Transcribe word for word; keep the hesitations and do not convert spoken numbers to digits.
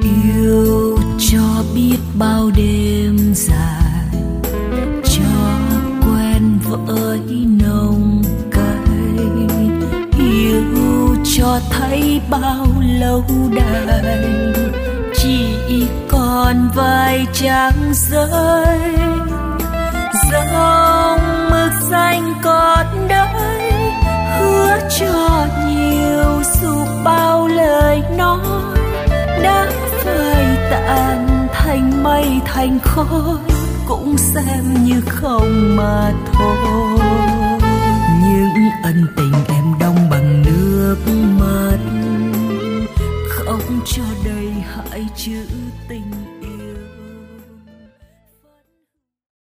Yêu cho biết bao đêm dài, cho quen với nồng cay. Yêu cho thấy bao lâu đài, chỉ còn vài trang giấy. Dòng mực xanh còn đây, hứa cho nhiều dù bao lời nói đã phai tàn thành mây thành khói, cũng xem như không mà thôi.